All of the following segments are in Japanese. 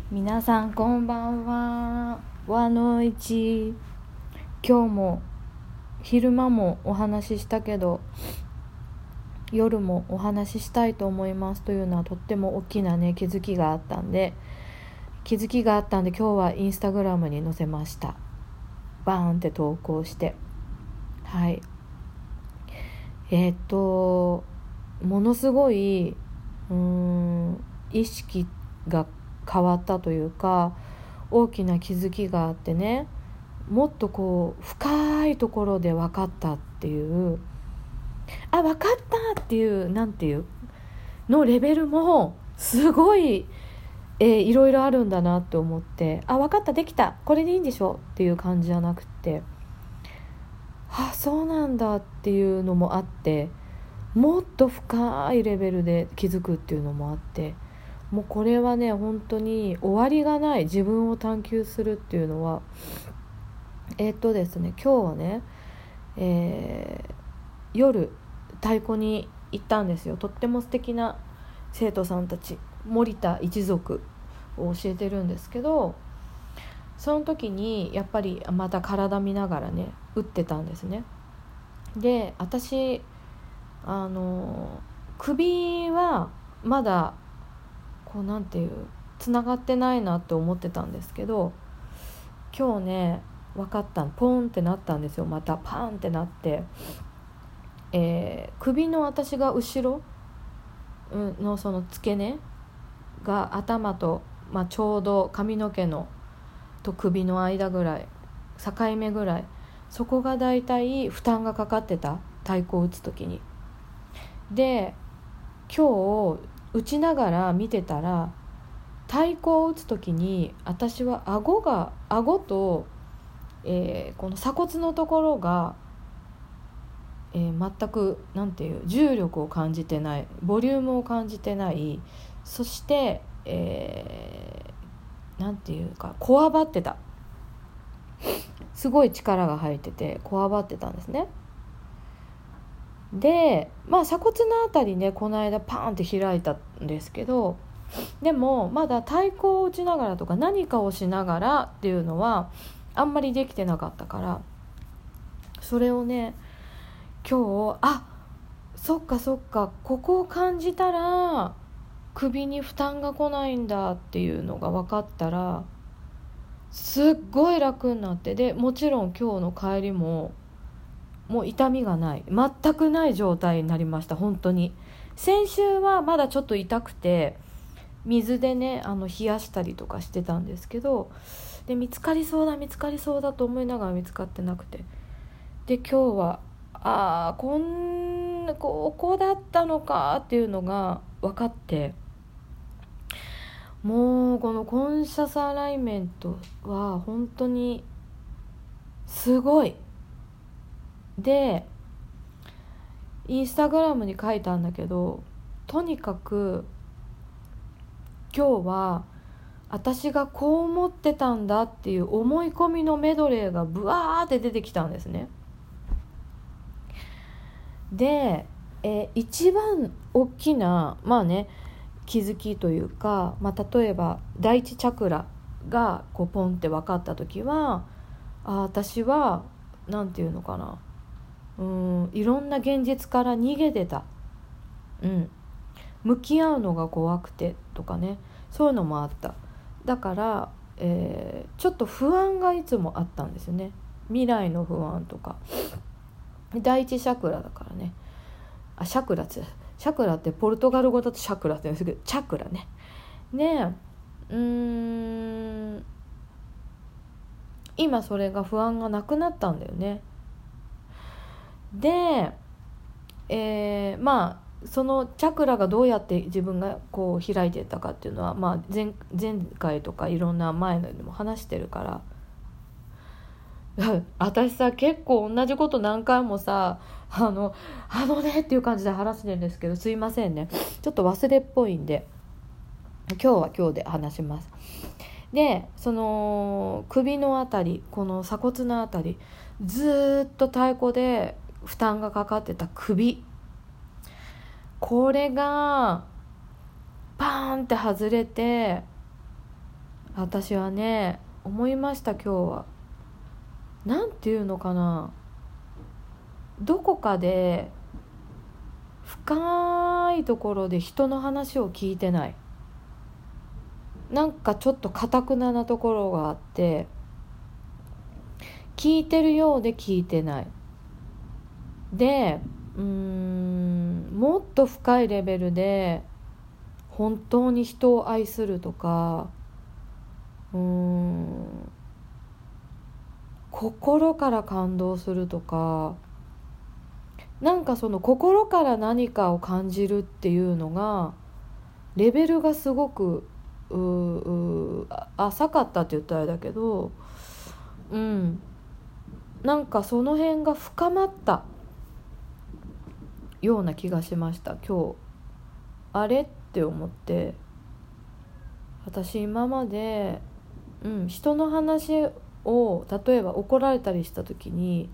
皆さんこんばんは。和の市。今日も昼間もお話ししたけど夜もお話ししたいと思いますというのはとっても大きなね気づきがあったんで今日はインスタグラムに載せました。バーンって投稿して、はい、ものすごい意識が変わったというか大きな気づきがあってね、もっとこう深いところで分かったっていう、分かったっていうなんていうのレベルもすごい、いろいろあるんだなって思って、分かった、できた、これでいいんでしょっていう感じじゃなくて、そうなんだっていうのもあって、もっと深いレベルで気づくっていうのもあって、もうこれはね本当に終わりがない自分を探求するっていうのはですね、今日はね、夜太鼓に行ったんですよ。とっても素敵な生徒さんたち、森田一族を教えてるんですけど、その時にやっぱりまた体見ながらね打ってたんですね。で、私首はまだこうなんていうつながってないなって思ってたんですけど、今日ね分かった、ポンってなったんですよ。またパーンってなって、首の私が後ろのその付け根が頭と、ちょうど髪の毛のと首の間ぐらい、境目ぐらい、そこがだいたい負担がかかってた、太鼓を打つ時に。で、今日打ちながら見てたら、太鼓を打つ時に私は顎と、この鎖骨のところが、全くなんていう重力を感じてない、ボリュームを感じてない、そして、なんていうかこわばってた、すごい力が入っててこわばってたんですね。で、鎖骨のあたりねこの間パーンって開いたんですけど、でもまだ太鼓を打ちながらとか何かをしながらっていうのはあんまりできてなかったから、それをね今日そっかここを感じたら首に負担が来ないんだっていうのが分かったらすっごい楽になって、でもちろん今日の帰りももう痛みがない、全くない状態になりました。本当に先週はまだちょっと痛くて水でね冷やしたりとかしてたんですけど、で見つかりそうだと思いながら見つかってなくて、で今日はここだったのかっていうのが分かって、もうこのコンシャスアライメントは本当にすごい。でインスタグラムに書いたんだけど、とにかく今日は私がこう思ってたんだっていう思い込みのメドレーがブワーって出てきたんですね。で、一番大きな気づきというか、例えば第一チャクラがこうポンって分かった時は、私はなんていうのかな、いろんな現実から逃げてた、向き合うのが怖くてとかね、そういうのもあった。だから、ちょっと不安がいつもあったんですよね。未来の不安とか。第一チャクラだからね、チャクラってポルトガル語だとチャクラって言うんですけど、チャクラね。今それが不安がなくなったんだよね。で、そのチャクラがどうやって自分がこう開いていったかっていうのは、前回とかいろんな前のでも話してるから私さ結構同じこと何回もさねっていう感じで話してるんですけど、すいませんね、ちょっと忘れっぽいんで今日は今日で話します。で、その首のあたり、この鎖骨のあたり、ずっと太鼓で負担がかかってた首、これがパーンって外れて、 私はね思いました。今日はなんていうのかな、どこかで深いところで人の話を聞いてない、なんかちょっと堅くななところがあって、聞いてるようで聞いてないで、もっと深いレベルで本当に人を愛するとか、心から感動するとか、なんかその心から何かを感じるっていうのがレベルがすごく浅かったって言ったらあれだけど、なんかその辺が深まったような気がしました今日。あれって思って、私今まで、人の話を例えば怒られたりした時に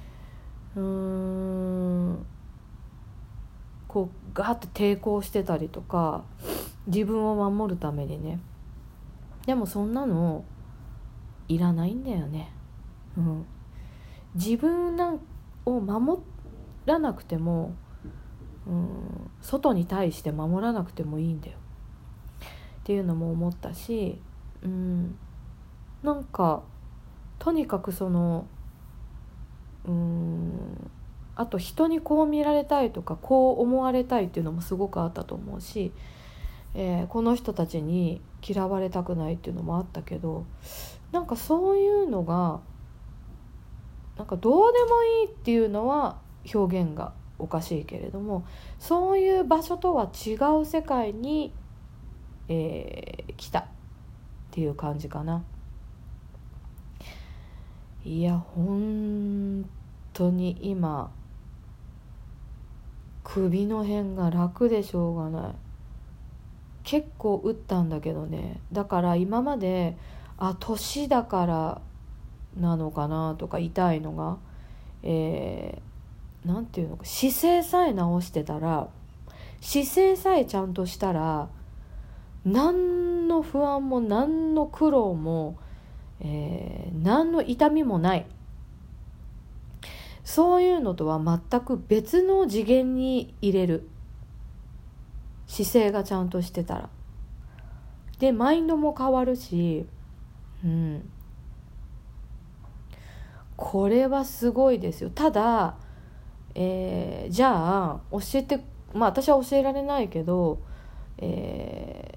こうガーッと抵抗してたりとか、自分を守るためにね。でもそんなのいらないんだよね。自分を守らなくても、外に対して守らなくてもいいんだよっていうのも思ったし、なんかとにかくそのあと人にこう見られたいとかこう思われたいっていうのもすごくあったと思うし、この人たちに嫌われたくないっていうのもあったけど、なんかそういうのがなんかどうでもいいっていうのは表現がおかしいけれども、そういう場所とは違う世界に、来たっていう感じかな。いや本当に今首の辺が楽でしょうがない。結構打ったんだけどね。だから今まで年だからなのかなとか痛いのが、なんていうのか、姿勢さえ直してたら、姿勢さえちゃんとしたら何の不安も何の苦労も、何の痛みもない。そういうのとは全く別の次元に入れる。姿勢がちゃんとしてたら。でマインドも変わるし、これはすごいですよ。ただ、じゃあ教えて、私は教えられないけど、例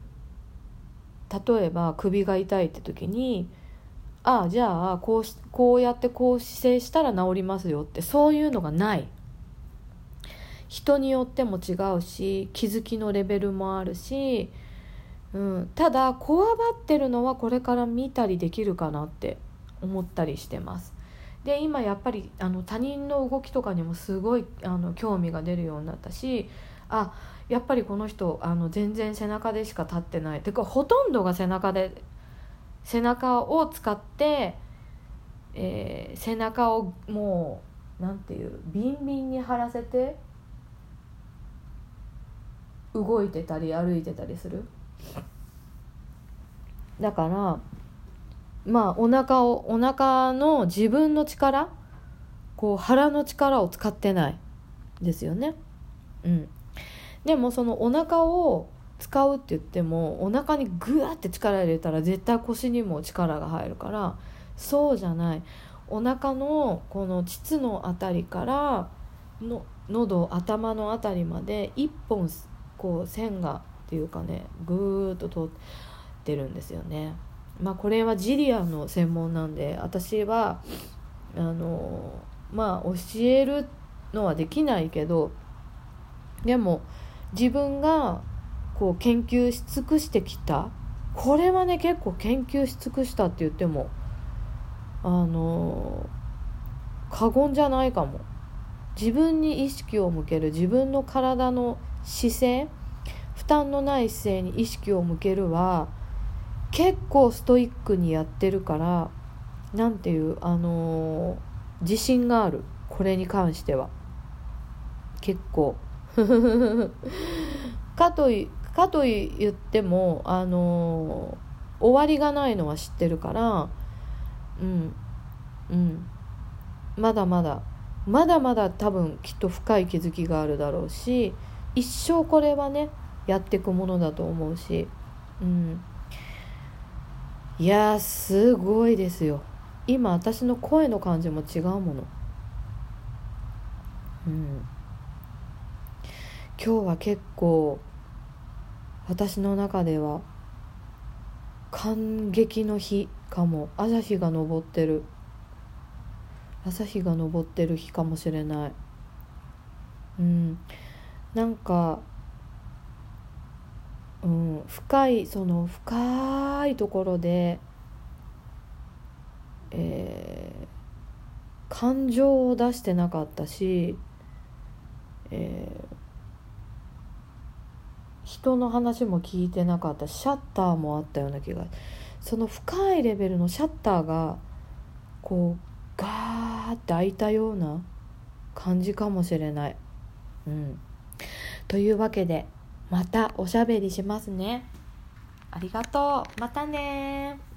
えば首が痛いって時にじゃあこうやってこう姿勢したら治りますよって、そういうのがない。人によっても違うし、気づきのレベルもあるし、ただこわばってるのはこれから見たりできるかなって思ったりしてます。で今やっぱり他人の動きとかにもすごい興味が出るようになったし、やっぱりこの人全然背中でしか立ってない。てかほとんどが背中を使って、背中をもうなんていうビンビンに張らせて動いてたり歩いてたりする。だからお腹の自分の力、腹の力を使ってないですよね。でもそのお腹を使うって言っても、お腹にグワって力入れたら絶対腰にも力が入るから、そうじゃない。お腹のこの膣のあたりから喉、頭のあたりまで一本線がっていうかね、ぐーっと通ってるんですよね。これはジリアの専門なんで、私は教えるのはできないけど、でも自分が研究し尽くしてきた、これはね結構研究し尽くしたって言っても過言じゃないかも。自分に意識を向ける、自分の体の姿勢、負担のない姿勢に意識を向けるは結構ストイックにやってるから、なんていう自信がある。これに関しては結構かといっても終わりがないのは知ってるから、まだまだ多分きっと深い気づきがあるだろうし、一生これはねやっていくものだと思うし、いやすごいですよ。今私の声の感じも違うもの。今日は結構私の中では感激の日かも。朝日が昇ってる日かもしれない。なんか、深いところで、感情を出してなかったし、人の話も聞いてなかったし、シャッターもあったような気が、その深いレベルのシャッターがこうガーって開いたような感じかもしれない。というわけでまたおしゃべりしますね。ありがとう。またね。